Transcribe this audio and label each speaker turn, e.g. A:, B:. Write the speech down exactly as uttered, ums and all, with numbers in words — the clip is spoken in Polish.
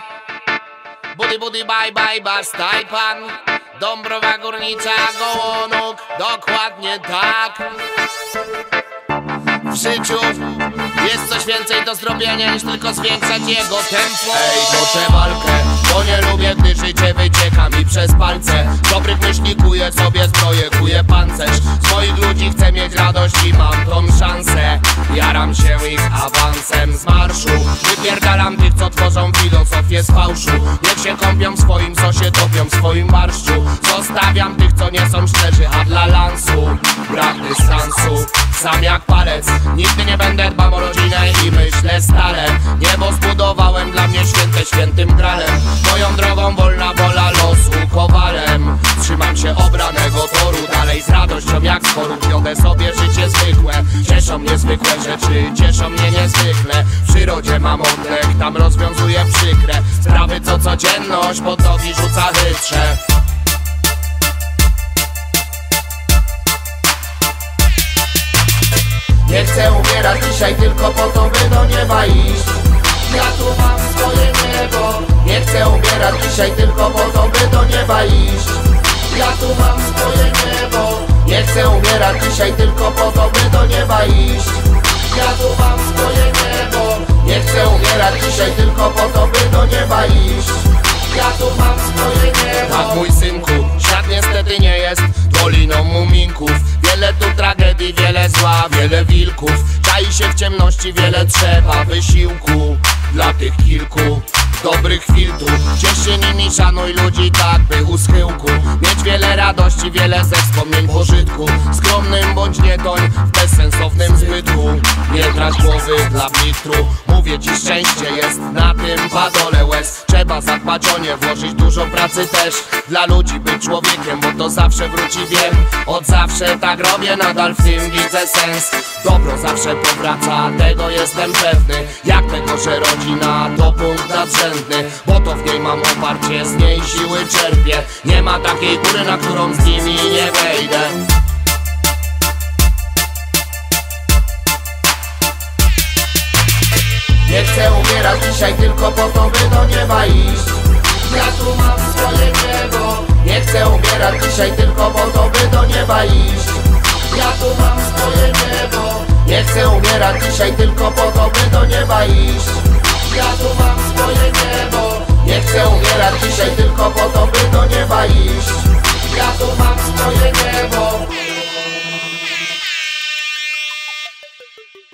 A: Budy, budy, bye, bye, bastaj pan. Dąbrowa Górnicza, Gołonóg, dokładnie tak. W życiu jest coś więcej do zrobienia niż tylko zwiększać jego tempo. Ej, toczę walkę, bo nie lubię, gdy życie wycieka mi przez palce. Dobrych myśli kuję sobie zbroję, kuję pancerz. Z moich ludzi chcę mieć radość i mam tą szansę. Jaram się ich awansem z marszu. Wypierdalam tych, co tworzą filozofię z fałszu. Niech się kąpią w swoim sosie, topią w swoim barszczu. Zostawiam tych, co nie są szczerzy, a dla lansu brak dystansu. Sam jak palec, nigdy nie będę dbał o rodzinę i myślę stale. Niebo zbudowałem dla mnie święte świętym gralem. Moją drogą wolna wola losu kowalem. Trzymam się obranego toru, dalej z radością jak z chorób. Wiodę sobie życie zwykłe, cieszą mnie zwykłe rzeczy, cieszą mnie niezwykle. W przyrodzie mam oddech, tam rozwiązuję przykre sprawy, co codzienność pod nogi rzuca chytrze. Nie chcę umierać dzisiaj tylko po to, by do nieba iść. Ja tu mam swoje niebo. Nie chcę umierać dzisiaj tylko po to, by do nieba iść. Ja tu mam swoje niebo. Nie chcę umierać dzisiaj tylko po to, by do nieba iść. Ja tu mam swoje niebo. Nie chcę umierać dzisiaj tylko po to, by do nieba iść. Ja tu mam swoje niebo. Tak, mój synku, świat niestety nie jest doliną muminków. Wiele tu tragedii, wiele zła, wiele wilków. Czai się w ciemności, wiele trzeba wysiłku. Dla tych kilku dobrych chwil tu ciesz się nimi, szanuj ludzi tak, by u schyłku mieć wiele radości, wiele ze wspomnień pożytku. Skromnym bądź nie toń w bezsensownym zbytku. Nie trać głowy dla mitru. Mówię ci, szczęście jest na tym padole łez. Trzeba zadbać o nie, włożyć dużo pracy też. Dla ludzi być człowiekiem, bo to zawsze wróci, wiem. Od zawsze tak robię, nadal w tym widzę sens. Dobro zawsze powraca, tego jestem pewny. Jak tego, że rodzina to punkt nadrzędny. Bo to w niej mam oparcie, z niej siły czerpię. Nie ma takiej góry, na którą z nimi nie wejdę. Nie chcę umierać dzisiaj tylko po to, by do nieba iść. Ja tu mam swoje niebo. Nie chcę umierać dzisiaj tylko po to, by do nieba iść. Ja tu mam swoje niebo. Nie chcę umierać dzisiaj tylko po to, by do nieba iść. Ja tu mam swoje niebo. Nie chcę umierać dzisiaj tylko po to, by do nieba iść. Ja tu mam swoje niebo.